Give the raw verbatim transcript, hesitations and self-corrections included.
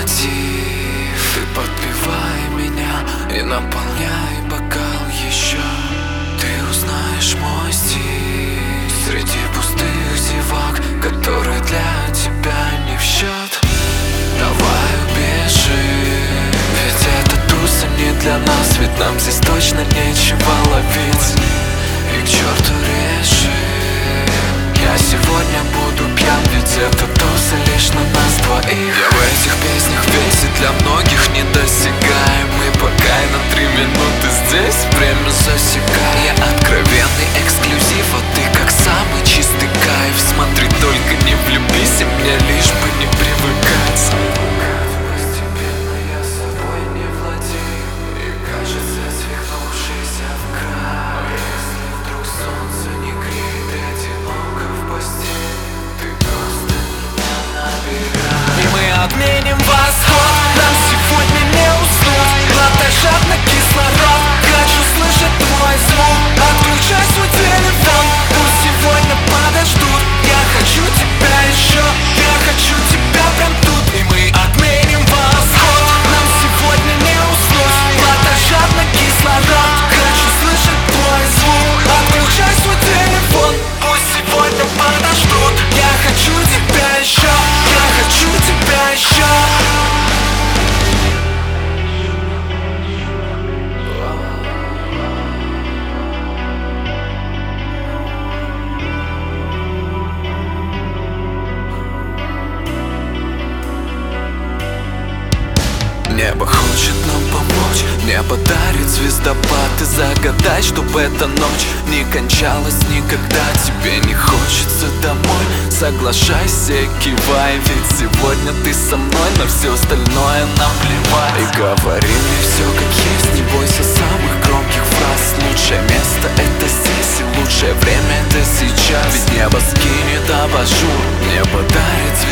мотив. Ты подпевай меня и наполняй бокал еще. Ты узнаешь мой стиль среди пустых зевак, которые для тебя не в счет. Давай убежим, ведь эта туса не для нас, ведь нам здесь точно нечего ловить. И к черту решим, я сегодня буду пьян, ведь эта туса лишь на нас двоих. Я в этих песнях весь и для многих недосягаемый. Пока я на три минуты здесь, время засекаю. Я откровенный эксклюзив, а ты как самый чистый кайф. Смотри, только не влюбись, и мне лишь бы не привыкать. Постепенно я собой не владею, и кажется свихнувшийся в край. Если вдруг солнце не греет, одиноко в постели, ты просто меня набирай. И мы отменим восход, нам сегодня не уснуть. Глотай жадно кислород, хочу слышать твой звук. Отключай свой телефон, пусть сегодня подождут. Я хочу тебя еще, я хочу тебя прям тут. И мы отменим восход, нам сегодня не уснуть. Глотай жадно кислород, хочу слышать твой звук. Отключай свой телефон, пусть сегодня подождут. Я хочу тебя еще, я хочу тебя еще. Небо хочет нам помочь, небо дарит звездопад. И загадай, чтобы эта ночь не кончалась никогда. Тебе не хочется домой, соглашайся и кивай, ведь сегодня ты со мной, на все остальное нам плевать. И говори мне все как есть, не бойся самых громких фраз. Лучшее место это здесь, и лучшее время это сейчас. Ведь небо скинет абажур, небо дарит